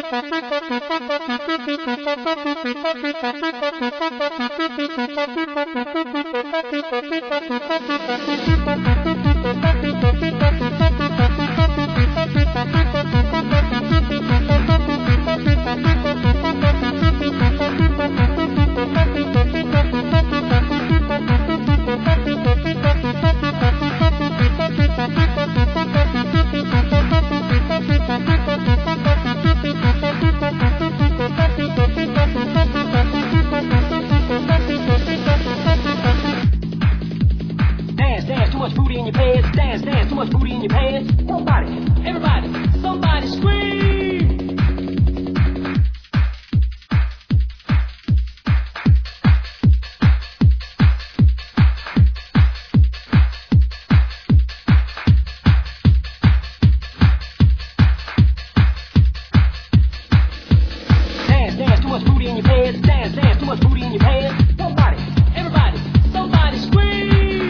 Dance, too much booty in your pants. Dance, too much booty in your pants. Somebody, everybody, somebody scream. Dance, too much booty in your pants. Dance, too much booty in your pants. Somebody, everybody, somebody scream.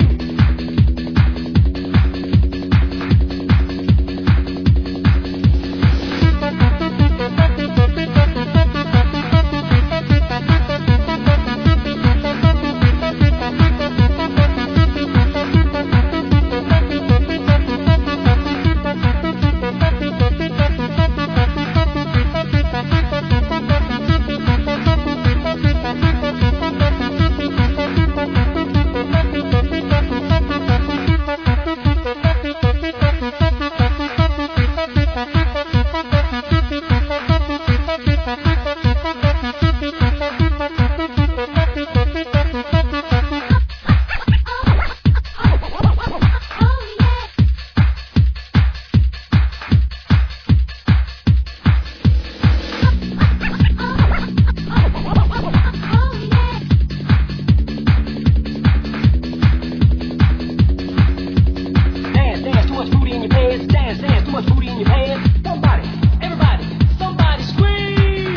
Dance, too much booty in your pants. Somebody, everybody, somebody scream.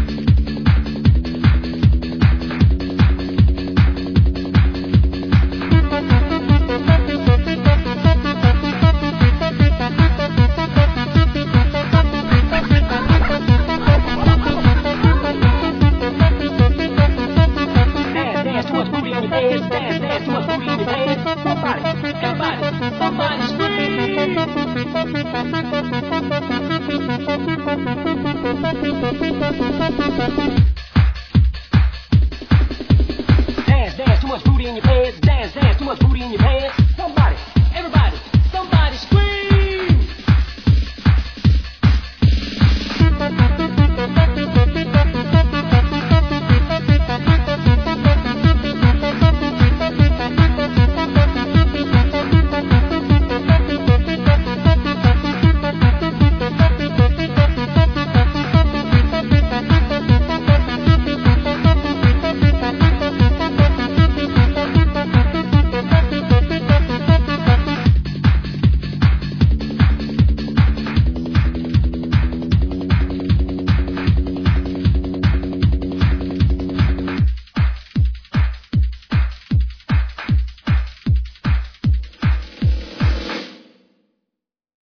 Dance, too much booty in your pants. Dance, too much booty in your pants. Somebody, everybody, somebody scream.